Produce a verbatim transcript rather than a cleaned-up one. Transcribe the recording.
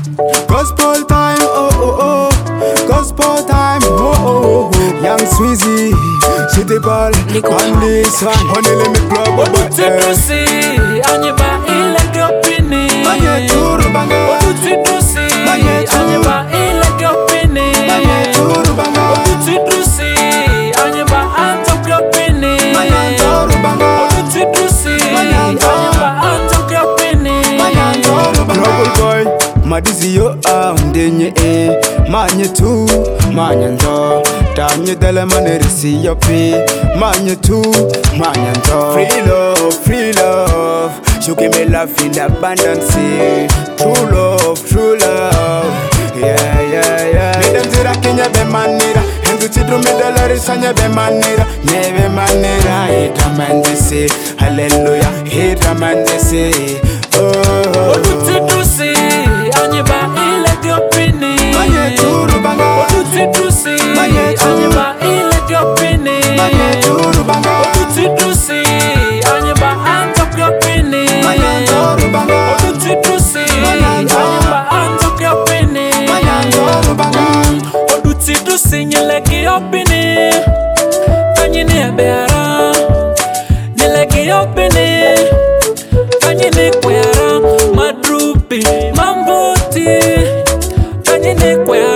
Gospel time, oh oh oh. Gospel time, oh oh oh. Young Sweezy, City Ball, on this one. Honey, let me club up my Tusi, Anyeba, Electropini. Manye Turu Banga. Tusi, Anyeba, Electropini. Manye Turu Banga. Tusi, Anyeba, Antoclopini. Manye Turu Banga. Tusi, Anyeba, Antoclopini. Manye Turu Banga. Trouble boy, Madizi yo amdenye eh. Manye tu, manye ndo. Tanye dele manerisi yopi. Manye tu, manye ndo. Free love, free love. You give me love in abundance. True love, true love. Yeah, yeah, yeah. Midem zira kenya be manira. Hendu chidru midalari sanya be manira. Neve manira. Hita mandese. Hallelujah. Hita mandese. Oh. Tusi, Anyeba, Electropini. Manye Turu Banga. Tusi, Manye Turu. Anyeba, Electropini. Manye Turu Banga. Tusi, Anyeba, Antoclopini. Manye Turu Banga. Tusi, Anyeba, Antoclopini. Manye Turu Banga. Tusi, Nyeleki opini. Kanyini beara. Nyeleki opini. Kanyini kwera. Madrupi, Mamboti. Kanyini kwera.